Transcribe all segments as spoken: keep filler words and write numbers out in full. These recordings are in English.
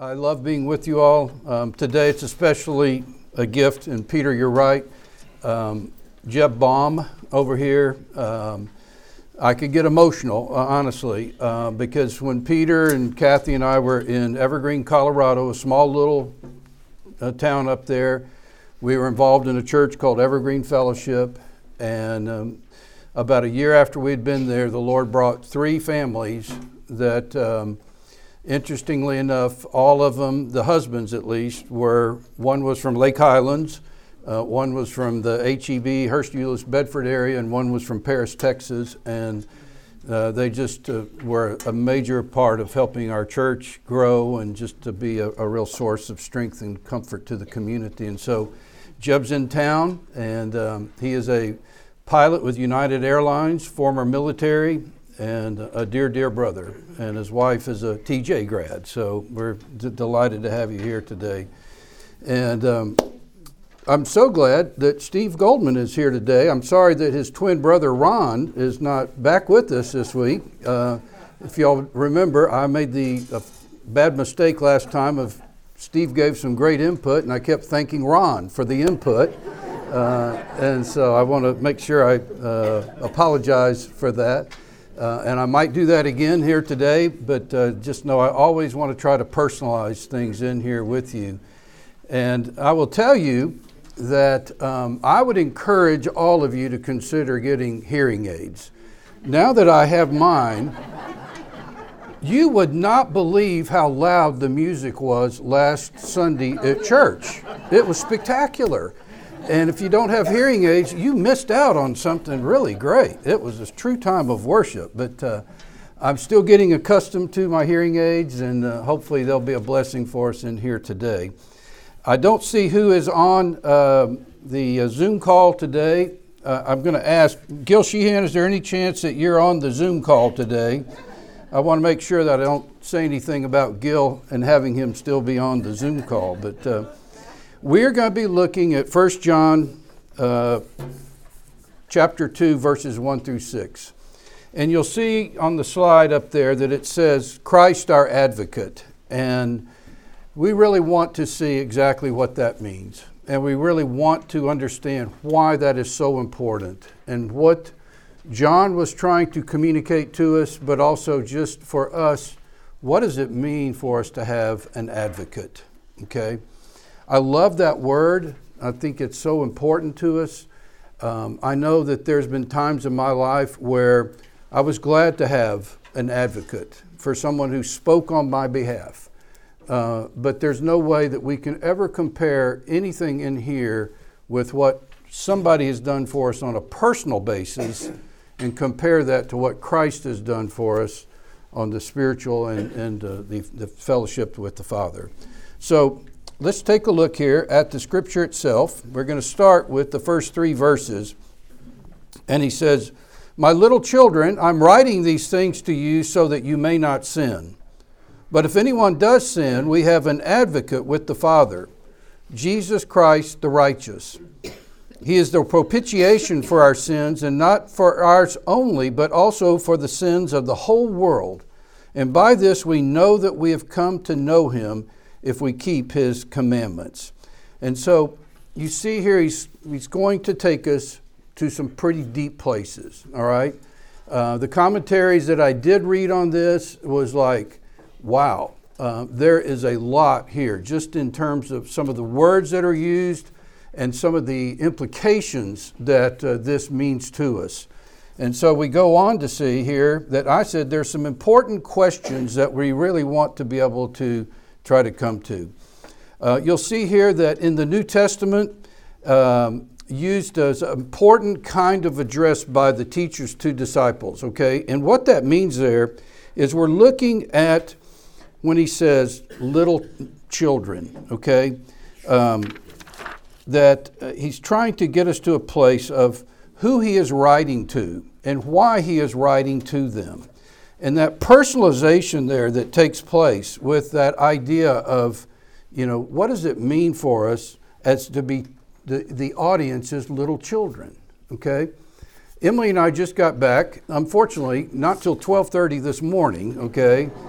I love being with you all. Um, today it's especially a gift, and Peter, you're right. Um, Jeb Baum over here, um, I could get emotional, uh, honestly, uh, because when Peter and Kathy and I were in Evergreen, Colorado, a small little uh, town up there, we were involved in a church called Evergreen Fellowship, and um, about a year after we'd been there, the Lord brought three families that um, interestingly enough, all of them, the husbands at least, were, one was from Lake Highlands, uh, one was from the H E B, Hurst Euless, Bedford area, and one was from Paris, Texas. And uh, they just uh, were a major part of helping our church grow and just to be a, a real source of strength and comfort to the community. And so Jeb's in town, and um, he is a pilot with United Airlines, former military, and a dear, dear brother, and his wife is a T J grad, so we're d- delighted to have you here today. And um, I'm so glad that Steve Goldman is here today. I'm sorry that his twin brother Ron is not back with us this week. Uh, if y'all remember, I made the uh, bad mistake last time of Steve gave some great input, and I kept thanking Ron for the input. Uh, and so I want to make sure I uh, apologize for that. Uh, and I might do that again here today, but uh, just know I always want to try to personalize things in here with you. And I will tell you that um, I would encourage all of you to consider getting hearing aids. Now that I have mine, you would not believe how loud the music was last Sunday at church. It was spectacular. And if you don't have hearing aids, you missed out on something really great. It was a true time of worship, but uh, I'm still getting accustomed to my hearing aids, and uh, hopefully they'll be a blessing for us in here today. I don't see who is on uh, the uh, Zoom call today. Uh, I'm going to ask, Gil Sheehan, is there any chance that you're on the Zoom call today? I want to make sure that I don't say anything about Gil and having him still be on the Zoom call, but uh, we're going to be looking at First John uh, chapter two, verses one through six. And you'll see on the slide up there that it says, Christ our advocate. And we really want to see exactly what that means. And we really want to understand why that is so important and what John was trying to communicate to us, but also just for us, what does it mean for us to have an advocate? Okay? I love that word. I think it's so important to us. Um, I know that there's been times in my life where I was glad to have an advocate for someone who spoke on my behalf. Uh, but there's no way that we can ever compare anything in here with what somebody has done for us on a personal basis and compare that to what Christ has done for us on the spiritual and, and uh, the, the fellowship with the Father. So, let's take a look here at the scripture itself. We're going to start with the first three verses. And he says, My little children, I'm writing these things to you so that you may not sin. But if anyone does sin, we have an advocate with the Father, Jesus Christ the righteous. He is the propitiation for our sins, and not for ours only, but also for the sins of the whole world. And by this we know that we have come to know him, if we keep his commandments. And so you see here he's he's going to take us to some pretty deep places, all right? Uh, the commentaries that I did read on this was like, wow, uh, there is a lot here, just in terms of some of the words that are used and some of the implications that uh, this means to us. And so we go on to see here that I said there's some important questions that we really want to be able to try to come to. Uh, you'll see here that in the New Testament, um, used as an important kind of address by the teachers to disciples, okay? And what that means there is we're looking at when he says little children, okay? Um, that uh, he's trying to get us to a place of who he is writing to and why he is writing to them. And that personalization there that takes place with that idea of, you know, what does it mean for us as to be the, the audience is little children, okay? Emily and I just got back, unfortunately, not till twelve thirty this morning, okay,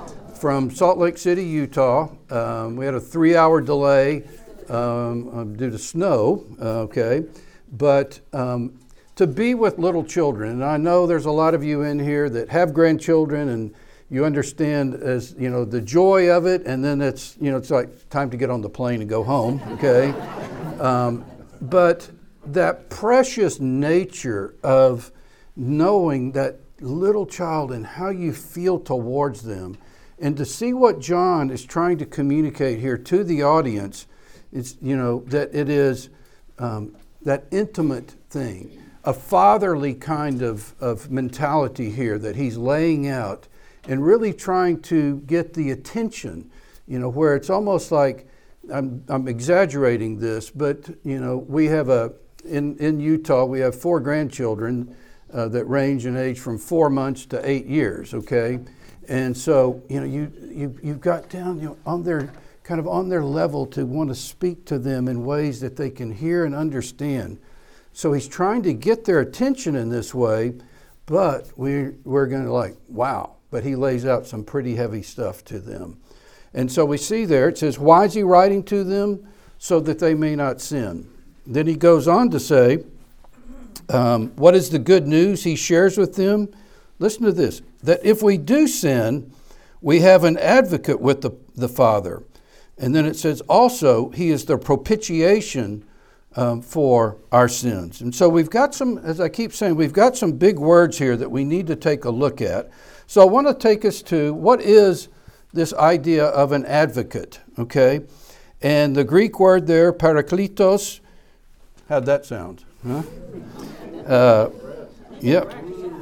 from Salt Lake City, Utah. Um, we had a three-hour delay um, due to snow, okay? But um, to be with little children, and I know there's a lot of you in here that have grandchildren, and you understand as, you know, the joy of it, and then it's, you know, it's like time to get on the plane and go home, okay? um, but that precious nature of knowing that little child and how you feel towards them, and to see what John is trying to communicate here to the audience, it's, you know, that it is um, that intimate thing, a fatherly kind of, of mentality here that he's laying out and really trying to get the attention, you know, where it's almost like, I'm, I'm exaggerating this, but, you know, we have a, in, in Utah, we have four grandchildren uh, that range in age from four months to eight years, okay? And so, you know, you, you, you've got down, you know, on their, kind of on their level to want to speak to them in ways that they can hear and understand. So he's trying to get their attention in this way, but we, we're going to like, wow. But he lays out some pretty heavy stuff to them. And so we see there, it says, why is he writing to them? So that they may not sin. Then he goes on to say, um, what is the good news he shares with them? Listen to this, that if we do sin, we have an advocate with the, the Father. And then it says also, he is the propitiation um, for our sins. And so we've got some, as I keep saying, we've got some big words here that we need to take a look at. So I want to take us to what is this idea of an advocate, okay? And the Greek word there, parakletos, how'd that sound? Huh? Uh, yep.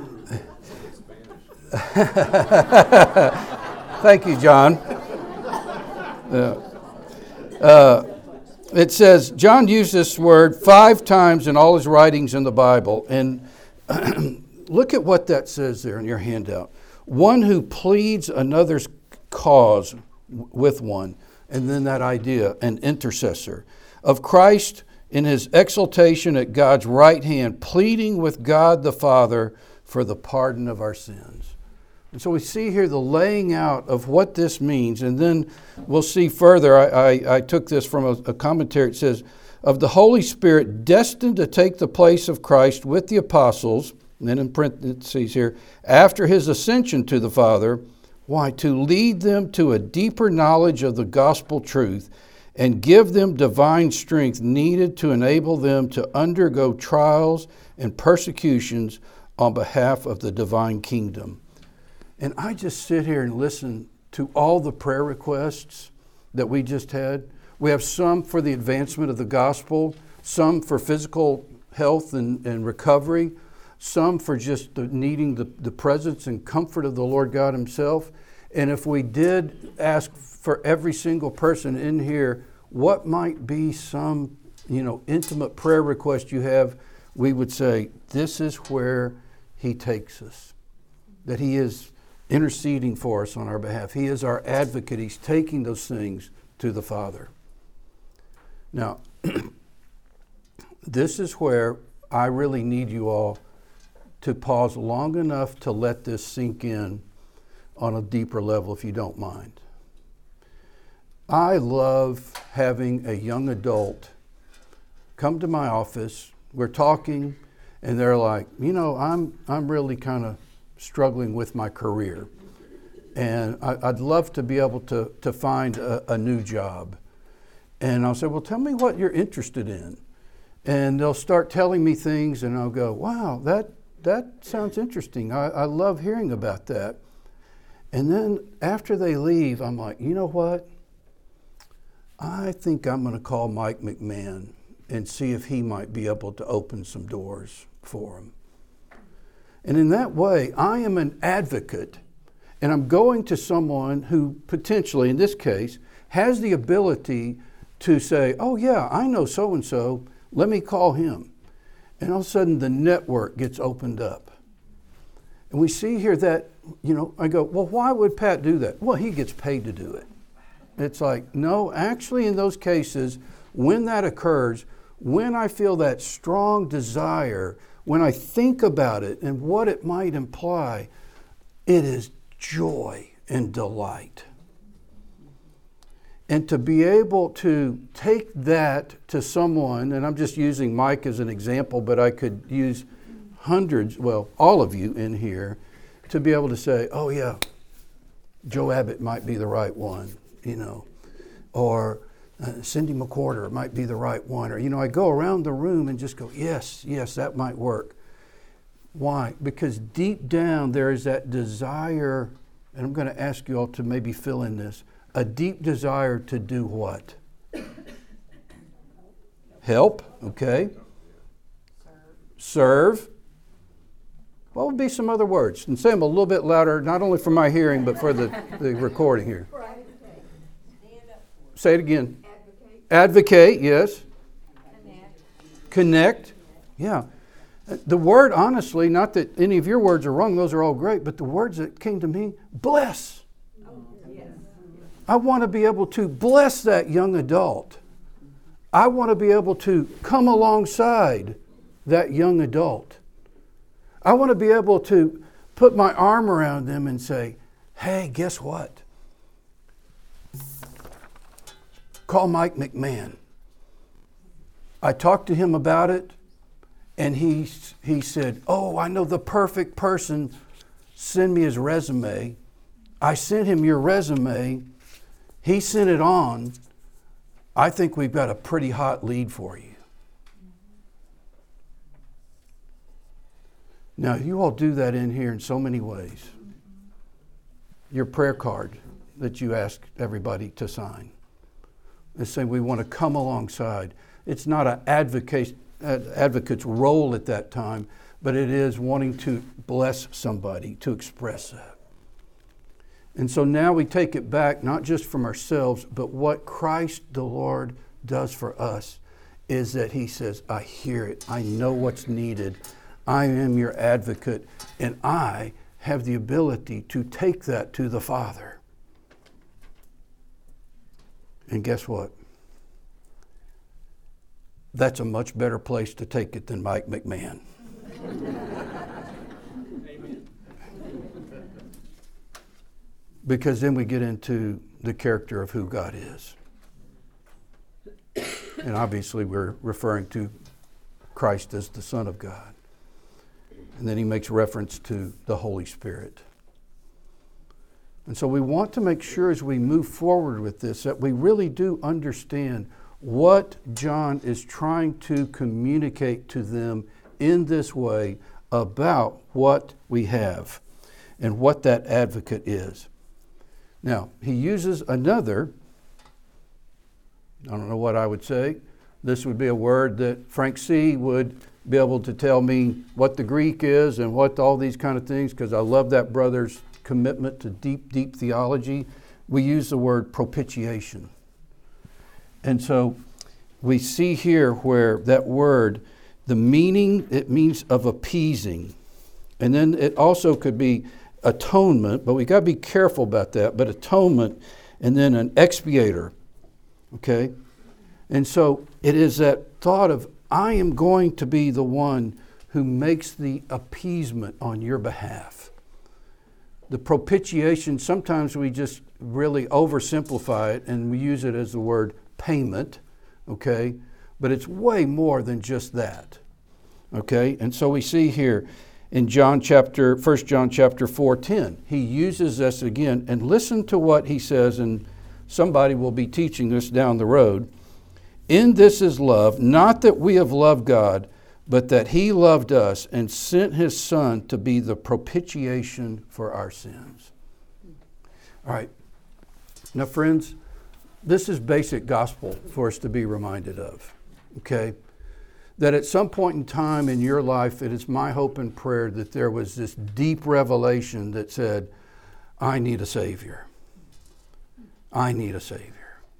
Thank you, John. Uh, uh, it says, John used this word five times in all his writings in the Bible. And look at what that says there in your handout. One who pleads another's cause with one. And then that idea, an intercessor. Of Christ in his exaltation at God's right hand, pleading with God the Father for the pardon of our sins. And so we see here the laying out of what this means. And then we'll see further, I, I, I took this from a, a commentary. It says, of the Holy Spirit destined to take the place of Christ with the apostles, and then in parentheses here, after his ascension to the Father, why? To lead them to a deeper knowledge of the gospel truth and give them divine strength needed to enable them to undergo trials and persecutions on behalf of the divine kingdom. And I just sit here and listen to all the prayer requests that we just had. We have some for the advancement of the gospel, some for physical health and, and recovery, some for just the, needing the, the presence and comfort of the Lord God himself. And if we did ask for every single person in here, what might be some, you know, intimate prayer request you have, we would say, this is where he takes us. That he is interceding for us on our behalf. He is our advocate. He's taking those things to the Father. Now, this is where I really need you all to pause long enough to let this sink in on a deeper level, if you don't mind. I love having a young adult come to my office. We're talking, and they're like, you know, I'm I'm really kind of struggling with my career, and I, I'd love to be able to to find a, a new job. And I'll say, well, tell me what you're interested in. And they'll start telling me things, and I'll go, wow, that that sounds interesting. I, I love hearing about that. And then after they leave, I'm like, you know what? I think I'm going to call Mike McMahon and see if he might be able to open some doors for him. And in that way, I am an advocate, and I'm going to someone who potentially, in this case, has the ability to say, oh yeah, I know so-and-so, let me call him. And all of a sudden the network gets opened up. And we see here that, you know, I go, well, why would Pat do that? Well, he gets paid to do it. It's like, no, actually in those cases, when that occurs, when I feel that strong desire, when I think about it and what it might imply, it is joy and delight. And to be able to take that to someone, and I'm just using Mike as an example, but I could use hundreds, well, all of you in here, to be able to say, oh yeah, Joe Abbott might be the right one, you know, or uh, Cindy McWhorter might be the right one. Or, you know, I go around the room and just go, yes, yes, that might work. Why? Because deep down there is that desire, and I'm going to ask you all to maybe fill in this, a deep desire to do what? Help, okay. Serve. Serve. What would be some other words? And say them a little bit louder, not only for my hearing, but for the, the recording here. Say it again. Advocate. Advocate, yes. Connect. Connect, yeah. The word, honestly, not that any of your words are wrong, those are all great, but the words that came to me, bless. Oh, yes. I want to be able to bless that young adult. I want to be able to come alongside that young adult. I want to be able to put my arm around them and say, hey, guess what? Call Mike McMahon. I talked to him about it, and he, he said, oh, I know the perfect person. Send me his resume. I sent him your resume. He sent it on. I think we've got a pretty hot lead for you. Now, you all do that in here in so many ways. Your prayer card that you ask everybody to sign. They say we want to come alongside. It's not an advocate, advocate's role at that time, but it is wanting to bless somebody, to express that. And so now we take it back, not just from ourselves, but what Christ the Lord does for us is that he says, I hear it. I know what's needed. I am your advocate, and I have the ability to take that to the Father. And guess what? That's a much better place to take it than Mike McMahon. Amen. Because then we get into the character of who God is. And obviously we're referring to Christ as the Son of God. And then he makes reference to the Holy Spirit. And so we want to make sure as we move forward with this that we really do understand what John is trying to communicate to them in this way about what we have and what that advocate is. Now, he uses another, I don't know what I would say. This would be a word that Frank C. would be able to tell me what the Greek is and what all these kind of things, because I love that brother's commitment to deep, deep theology. We use the word propitiation. And so we see here where that word, the meaning, it means of appeasing. And then it also could be atonement, but we got to be careful about that. But atonement and then an expiator, okay? And so it is that thought of, I am going to be the one who makes the appeasement on your behalf. The propitiation, sometimes we just really oversimplify it and we use it as the word payment, okay? But it's way more than just that, okay? And so we see here in John chapter, First John chapter four ten, he uses this again, and listen to what he says, and somebody will be teaching this down the road. In this is love, not that we have loved God, but that he loved us and sent his Son to be the propitiation for our sins. All right. Now, friends, this is basic gospel for us to be reminded of, okay? That at some point in time in your life, it is my hope and prayer that there was this deep revelation that said, I need a Savior. I need a Savior.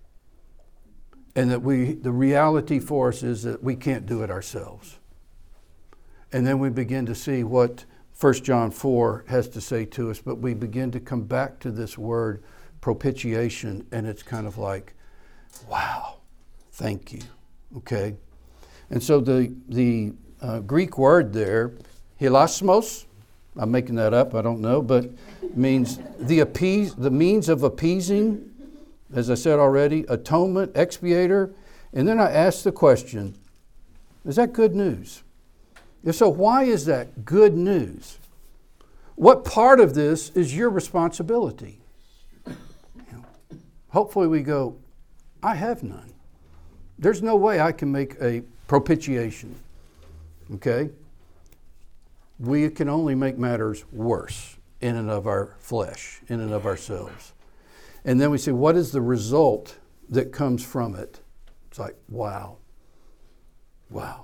And that we, the reality for us is that we can't do it ourselves. And then we begin to see what First John four has to say to us, but we begin to come back to this word propitiation, and it's kind of like, wow, thank you, okay? And so the, the uh, Greek word there, hilasmos, I'm making that up, I don't know, but means the appease, the means of appeasing, as I said already, atonement, expiator. And then I asked the question, is that good news? If so, why is that good news? What part of this is your responsibility? You know, hopefully we go, I have none. There's no way I can make a propitiation. Okay? We can only make matters worse in and of our flesh, in and of ourselves. And then we say, what is the result that comes from it? It's like, wow. Wow.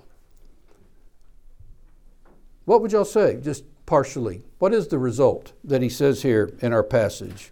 What would y'all say, just partially? What is the result that he says here in our passage?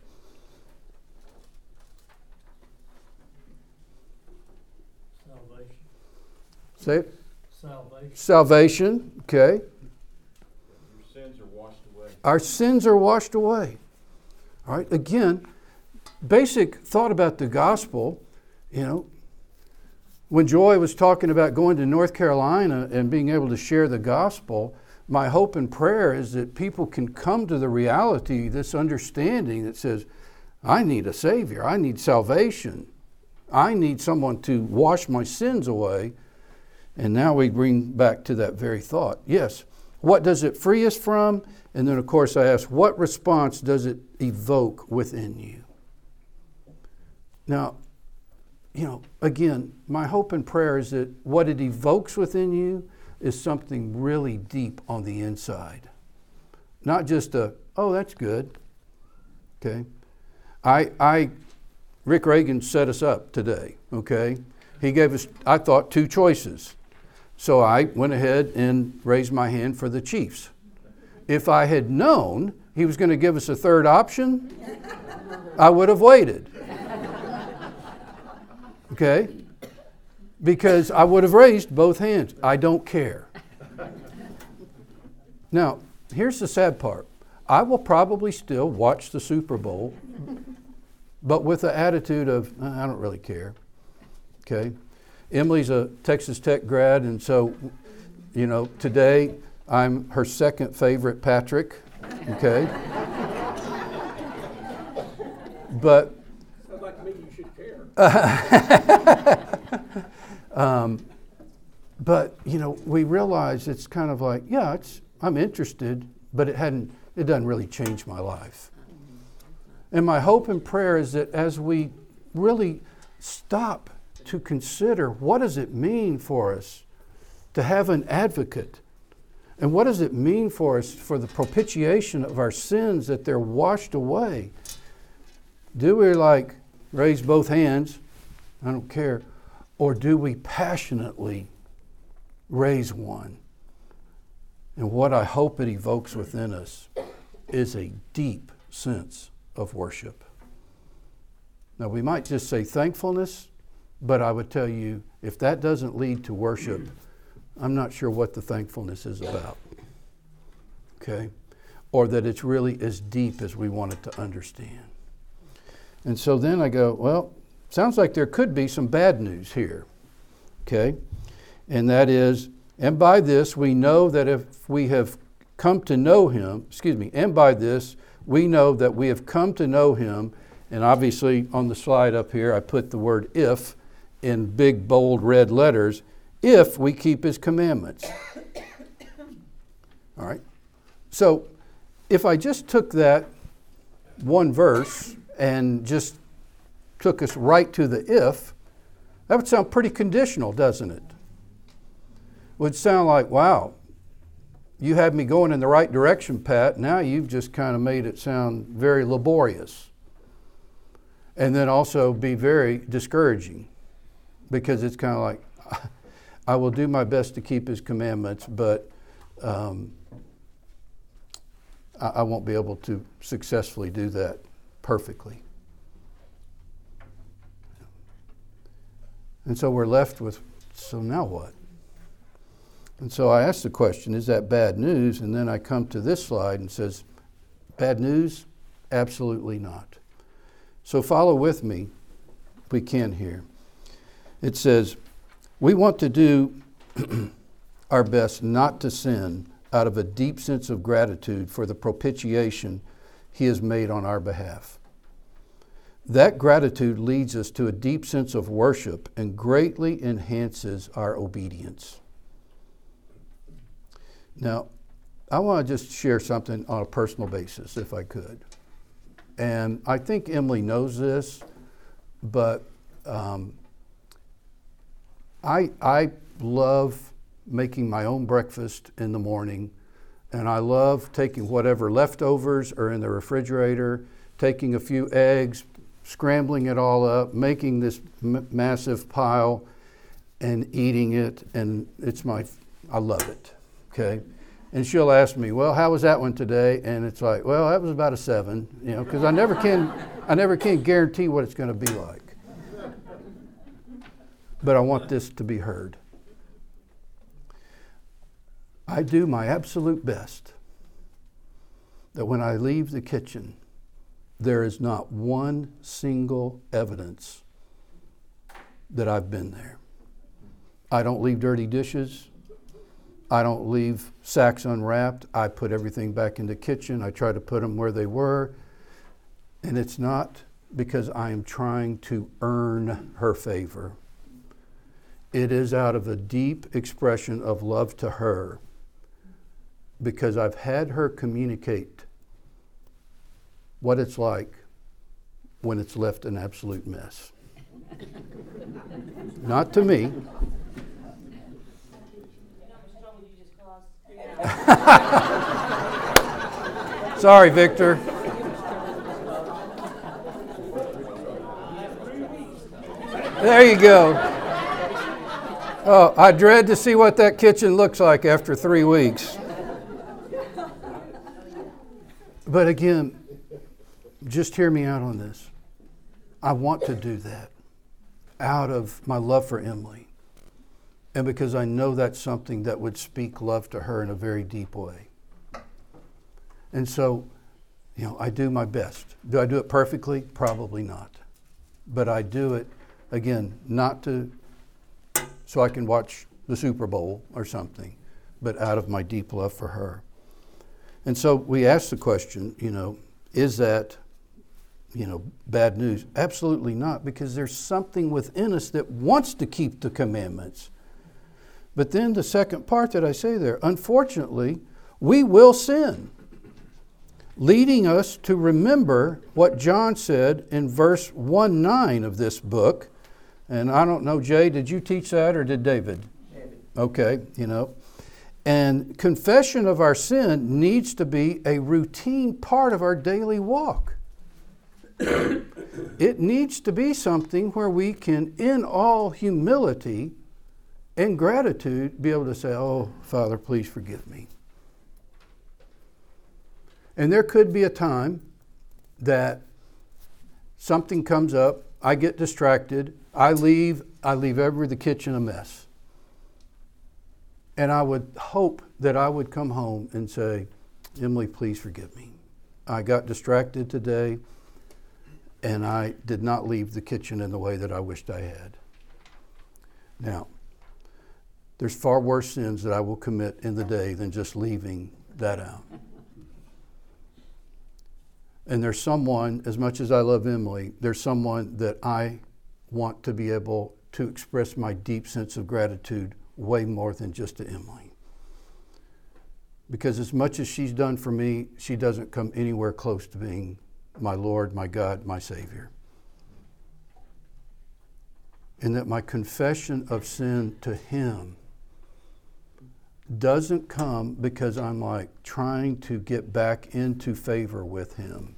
Salvation. Say it. Salvation. Salvation, okay. Your sins are washed away. Our sins are washed away. All right, again, basic thought about the gospel, you know, when Joy was talking about going to North Carolina and being able to share the gospel, my hope and prayer is that people can come to the reality, this understanding that says, I need a Savior, I need salvation, I need someone to wash my sins away. And now we bring back to that very thought. Yes, what does it free us from? And then, of course, I ask, what response does it evoke within you? Now, you know, again, my hope and prayer is that what it evokes within you is something really deep on the inside. Not just a, oh, that's good. Okay. I, I, Rick Reagan set us up today, okay? He gave us, I thought, two choices. So I went ahead and raised my hand for the Chiefs. If I had known he was going to give us a third option, I would have waited. Okay? Because I would have raised both hands. I don't care. Now, here's the sad part. I will probably still watch the Super Bowl, but with the attitude of, I don't really care. Okay? Emily's a Texas Tech grad, and so, you know, today I'm her second favorite Patrick. Okay? But sounds like to me you should care. um, but you know, we realize it's kind of like, yeah, it's I'm interested, but it hadn't. It doesn't really change my life. And my hope and prayer is that as we really stop to consider what does it mean for us to have an advocate, and what does it mean for us for the propitiation of our sins that they're washed away. Do we like raise both hands, I don't care, or do we passionately raise one? And what I hope it evokes within us is a deep sense of worship. Now we might just say thankfulness, but I would tell you, if that doesn't lead to worship, I'm not sure what the thankfulness is about. Okay? Or that it's really as deep as we want it to understand. And so then I go, well, sounds like there could be some bad news here. Okay? And that is, and by this we know that if we have come to know him, excuse me, and by this we know that we have come to know him, and obviously on the slide up here I put the word if in big bold red letters, if we keep his commandments. All right. So if I just took that one verse and just took us right to the if, that would sound pretty conditional, doesn't it? Would sound like, wow, you had me going in the right direction, Pat. Now you've just kind of made it sound very laborious. And then also be very discouraging, because it's kind of like, I will do my best to keep his commandments, but um, I, I won't be able to successfully do that perfectly. And so we're left with, so now what? And so I asked the question, is that bad news? And then I come to this slide and says, bad news? Absolutely not. So follow with me, if we can here. It says, we want to do our best not to sin out of a deep sense of gratitude for the propitiation he has made on our behalf. That gratitude leads us to a deep sense of worship and greatly enhances our obedience. Now, I want to just share something on a personal basis, if I could. And I think Emily knows this, but um, I, I love making my own breakfast in the morning, and I love taking whatever leftovers are in the refrigerator, taking a few eggs, scrambling it all up, making this m- massive pile, and eating it, and it's my, I love it, okay? And she'll ask me, well, how was that one today? And it's like, well, that was about a seven, you know, because I never can, I never can guarantee what it's going to be like. But I want this to be heard. I do my absolute best that when I leave the kitchen, there is not one single evidence that I've been there. I don't leave dirty dishes. I don't leave sacks unwrapped. I put everything back in the kitchen. I try to put them where they were. And it's not because I am trying to earn her favor. It is out of a deep expression of love to her, because I've had her communicate what it's like when it's left an absolute mess. Not to me. Sorry, Victor. There you go. Oh, I dread to see what that kitchen looks like after three weeks. But again, just hear me out on this. I want to do that out of my love for Emily, and because I know that's something that would speak love to her in a very deep way. And so, you know, I do my best. Do I do it perfectly? Probably not. But I do it, again, not to so I can watch the Super Bowl or something, but out of my deep love for her. And so we ask the question, you know, is that, you know, bad news? Absolutely not, because there's something within us that wants to keep the commandments. But then the second part that I say there, unfortunately, we will sin, leading us to remember what John said in verse one nine of this book. And I don't know, Jay, did you teach that or did David? David. Okay, you know. And confession of our sin needs to be a routine part of our daily walk. It needs to be something where we can, in all humility and gratitude, be able to say, oh, Father, please forgive me. And there could be a time that something comes up, I get distracted, I leave, I leave every the kitchen a mess. And I would hope that I would come home and say, Emily, please forgive me. I got distracted today, and I did not leave the kitchen in the way that I wished I had. Now, there's far worse sins that I will commit in the day than just leaving that out. And there's someone, as much as I love Emily, there's someone that I want to be able to express my deep sense of gratitude way more than just to Emily. Because as much as she's done for me, she doesn't come anywhere close to being my Lord, my God, my Savior. And that my confession of sin to Him doesn't come because I'm like trying to get back into favor with Him.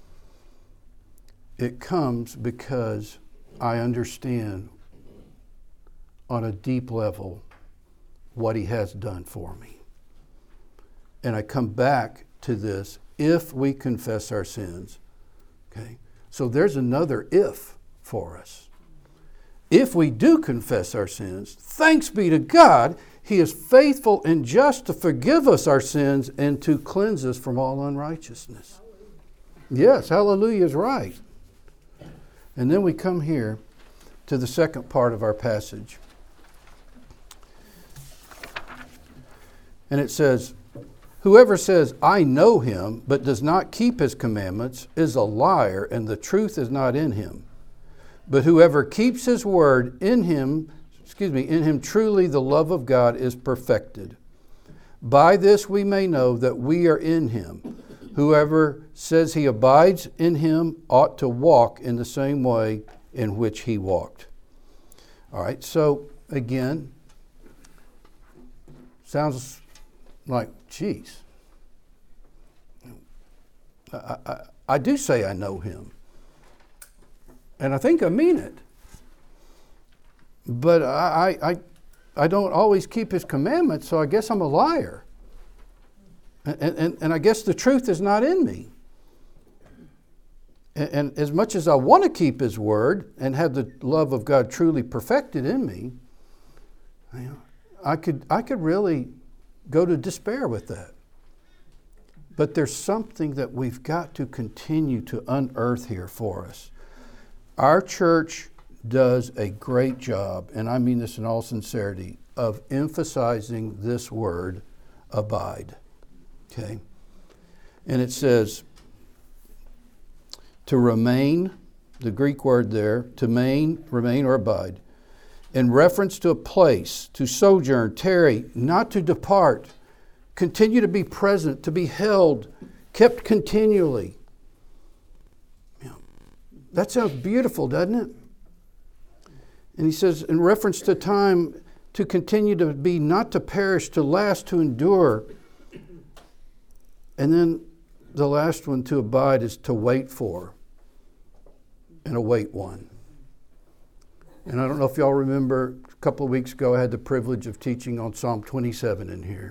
It comes because I understand on a deep level what He has done for me. And I come back to this, if we confess our sins. Okay? So there's another if for us. If we do confess our sins, thanks be to God, He is faithful and just to forgive us our sins and to cleanse us from all unrighteousness. Yes, hallelujah is right. And then we come here to the second part of our passage. And it says, Whoever says, I know him, but does not keep his commandments, is a liar, and the truth is not in him. But whoever keeps his word, in him, excuse me, in him truly the love of God is perfected. By this we may know that we are in him. Whoever says he abides in him ought to walk in the same way in which he walked. All right, so again, sounds like, geez, I, I, I do say I know him. And I think I mean it. But I, I, I don't always keep his commandments, so I guess I'm a liar. And, and, and I guess the truth is not in me. And, and as much as I want to keep his word and have the love of God truly perfected in me, you know, I could, I could really go to despair with that. But there's something that we've got to continue to unearth here for us. Our church does a great job, and I mean this in all sincerity, of emphasizing this word, abide. Okay? And it says, to remain, the Greek word there, to main, remain or abide, in reference to a place, to sojourn, tarry, not to depart, continue to be present, to be held, kept continually. You know, that sounds beautiful, doesn't it? And he says, in reference to time, to continue to be, not to perish, to last, to endure. And then the last one, to abide, is to wait for and await one. And I don't know if y'all remember, a couple of weeks ago I had the privilege of teaching on Psalm twenty-seven in here.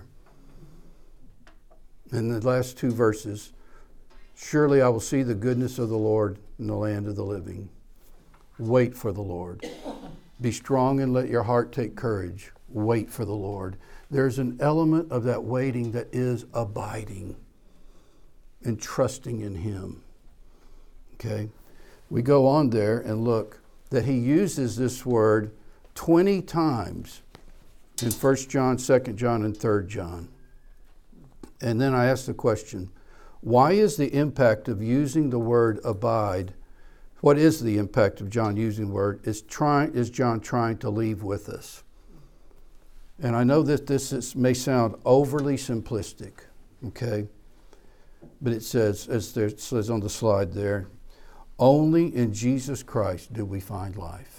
In the last two verses, surely I will see the goodness of the Lord in the land of the living. Wait for the Lord. Be strong and let your heart take courage. Wait for the Lord. There's an element of that waiting that is abiding and trusting in him. Okay? We go on there and look that he uses this word twenty times in First John, Second John, and Third John. And then I ask the question, why is the impact of using the word abide, what is the impact of John using the word? Is, trying, is John trying to leave with us? And I know that this is, may sound overly simplistic, okay? But it says, as there, it says on the slide there, only in Jesus Christ do we find life.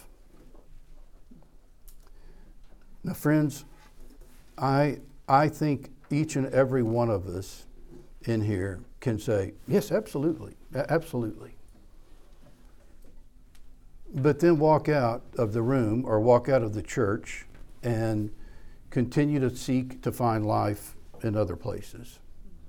Now, friends, I I think each and every one of us in here can say, yes, absolutely, absolutely. But then walk out of the room or walk out of the church and continue to seek to find life in other places.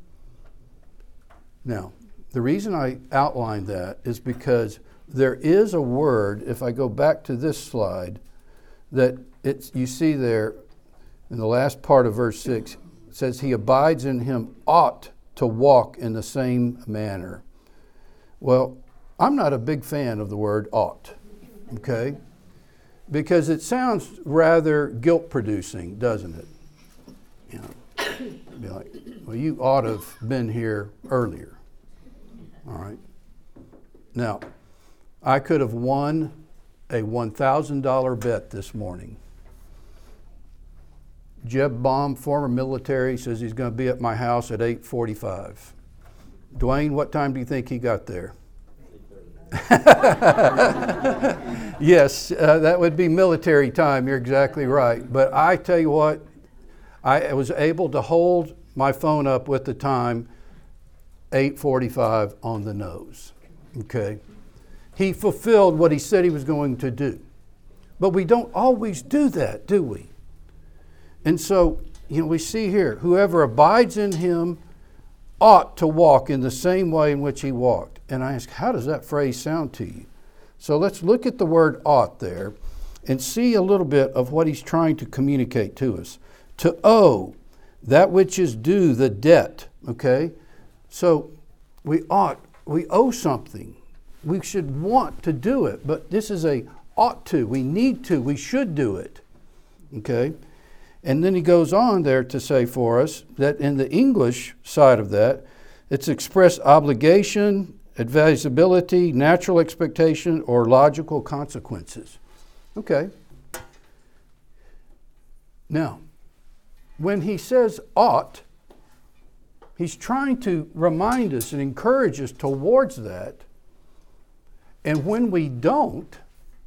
Now, the reason I outlined that is because there is a word, if I go back to this slide, that it's, you see there in the last part of verse six, it says, he abides in him ought to walk in the same manner. Well, I'm not a big fan of the word ought, okay? Because it sounds rather guilt-producing, doesn't it? You know, be like, well, you ought to have been here earlier. All right. Now, I could have won a one thousand dollars bet this morning. Jeb Baum, former military, says he's going to be at my house at eight forty-five. Dwayne, what time do you think he got there? Yes, uh, that would be military time. You're exactly right. But I tell you what, I was able to hold my phone up with the time, eight forty-five on the nose. Okay? He fulfilled what he said he was going to do. But we don't always do that, do we? And so, you know, we see here, whoever abides in him ought to walk in the same way in which he walked. And I ask, how does that phrase sound to you? So let's look at the word ought there and see a little bit of what he's trying to communicate to us. To owe, that which is due, the debt, okay? So we ought, we owe something. We should want to do it, but this is a ought to. We need to. We should do it, okay? And then he goes on there to say for us that in the English side of that, it's express obligation, advisability, natural expectation, or logical consequences. Okay. Now, when he says ought, he's trying to remind us and encourage us towards that. And when we don't,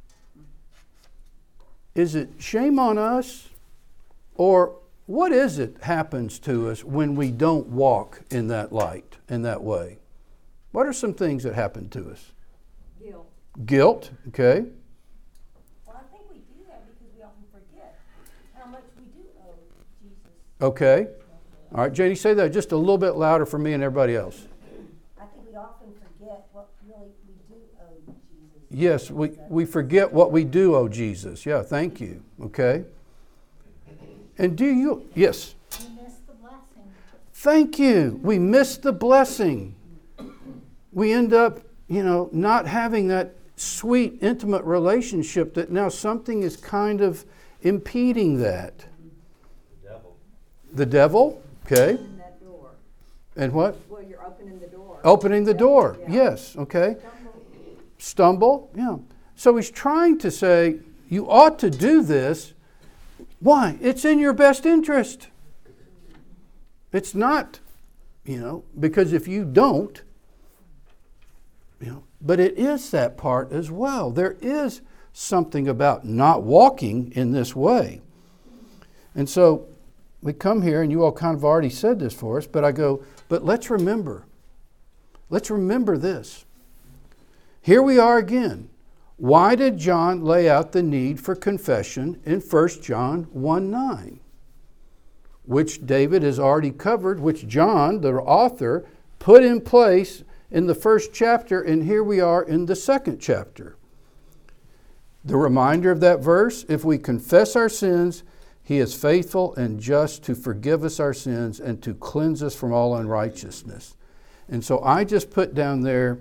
is it shame on us? Or what is it happens to us when we don't walk in that light, in that way? What are some things that happen to us? Guilt. Guilt, okay. Well, I think we do that because we often forget how much we do owe Jesus. Okay. All right, J D, say that just a little bit louder for me and everybody else. I think we often forget what really we do owe Jesus. Yes, we, we forget what we do owe Jesus. Yeah, thank you. Okay. And do you, yes. We miss the blessing. Thank you. We miss the blessing. We end up, you know, not having that sweet, intimate relationship that now something is kind of impeding that. The devil. The devil, okay. Opening that door. And what? Well, you're opening the door. Opening the door, Yeah. yes, okay. Stumble. Stumble, yeah. So he's trying to say, you ought to do this. Why? It's in your best interest. It's not, you know, because if you don't, you know, but it is that part as well. There is something about not walking in this way. And so we come here, and you all kind of already said this for us, but I go, but let's remember. Let's remember this. Here we are again. Why did John lay out the need for confession in First John one nine? Which David has already covered, which John, the author, put in place in the first chapter, and here we are in the second chapter. The reminder of that verse, if we confess our sins, he is faithful and just to forgive us our sins and to cleanse us from all unrighteousness. And so I just put down there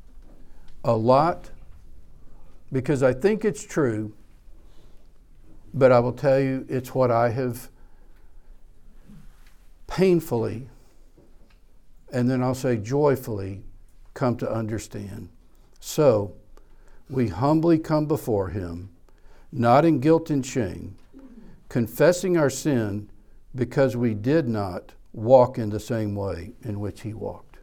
a lot because I think it's true, but I will tell you it's what I have painfully, and then I'll say joyfully, come to understand. So, we humbly come before him, not in guilt and shame, confessing our sin because we did not walk in the same way in which he walked.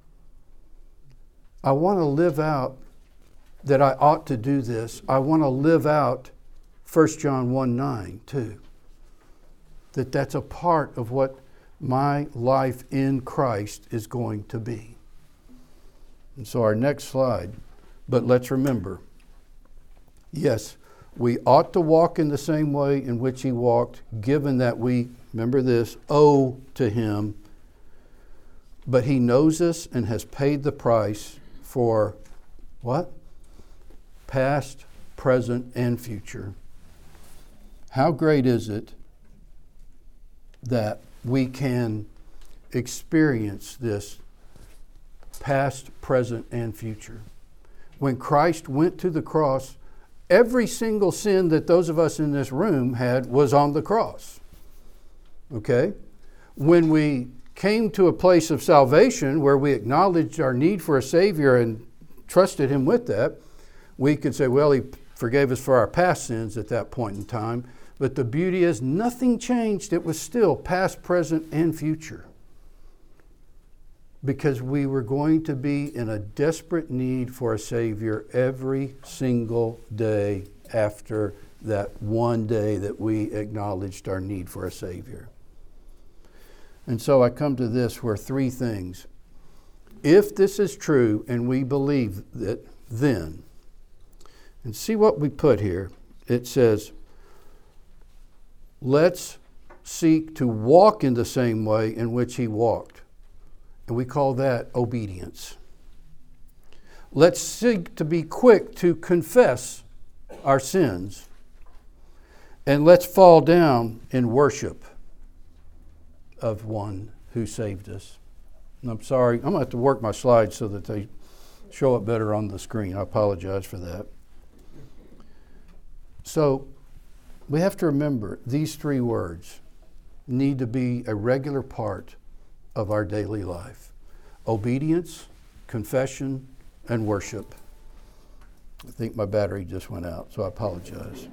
I want to live out that I ought to do this. I want to live out First John one nine too. That that's a part of what my life in Christ is going to be. And so our next slide, but let's remember, yes, we ought to walk in the same way in which he walked, given that we, remember this, owe to him. But he knows us and has paid the price for what? Past, present, and future. How great is it that we can experience this past, present, and future? When Christ went to the cross, every single sin that those of us in this room had was on the cross. Okay? When we came to a place of salvation where we acknowledged our need for a Savior and trusted him with that, we could say, well, he forgave us for our past sins at that point in time. But the beauty is nothing changed. It was still past, present, and future. Because we were going to be in a desperate need for a Savior every single day after that one day that we acknowledged our need for a Savior. And so I come to this where three things. If this is true and we believe it, then, and see what we put here. It says, let's seek to walk in the same way in which he walked. And we call that obedience. Let's seek to be quick to confess our sins. And let's fall down in worship of one who saved us. And I'm sorry, I'm going to have to work my slides so that they show up better on the screen. I apologize for that. So we have to remember these three words need to be a regular part of our daily life. Obedience, confession, and worship. I think my battery just went out, so I apologize.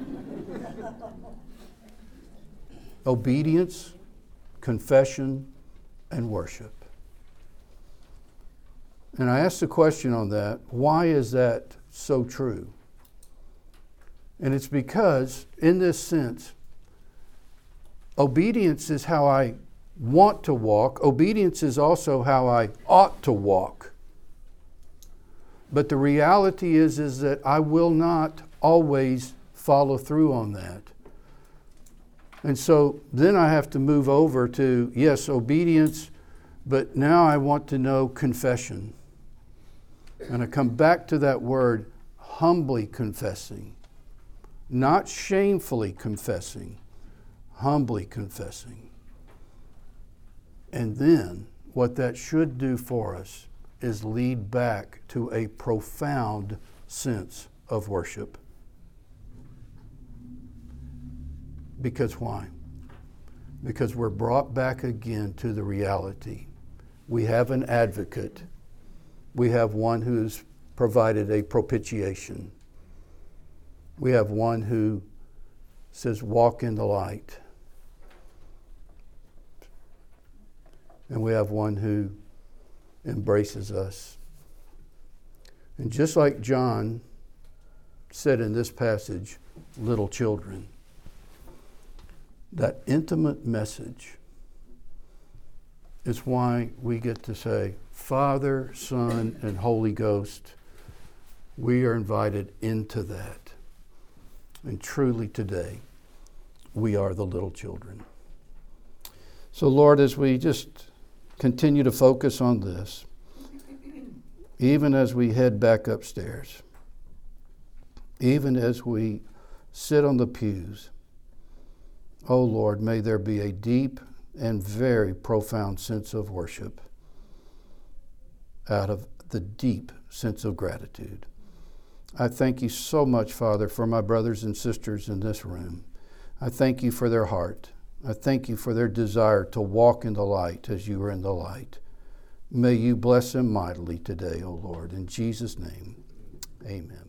Obedience, confession, and worship. And I asked the question on that, why is that so true? And it's because, in this sense, obedience is how I want to walk. Obedience is also how I ought to walk. But the reality is, is that I will not always follow through on that. And so then I have to move over to, yes, obedience, but now I want to know confession. And I come back to that word, humbly confessing. Not shamefully confessing, humbly confessing. And then what that should do for us is lead back to a profound sense of worship. Because why? Because we're brought back again to the reality. We have an advocate. We have one who's provided a propitiation. We have one who says, walk in the light. And we have one who embraces us. And just like John said in this passage, little children, that intimate message is why we get to say, Father, Son, and Holy Ghost, we are invited into that. And truly today, we are the little children. So Lord, as we just continue to focus on this, even as we head back upstairs, even as we sit on the pews, oh Lord, may there be a deep and very profound sense of worship out of the deep sense of gratitude. I thank you so much, Father, for my brothers and sisters in this room. I thank you for their heart. I thank you for their desire to walk in the light as you are in the light. May you bless them mightily today, O Lord. In Jesus' name, amen.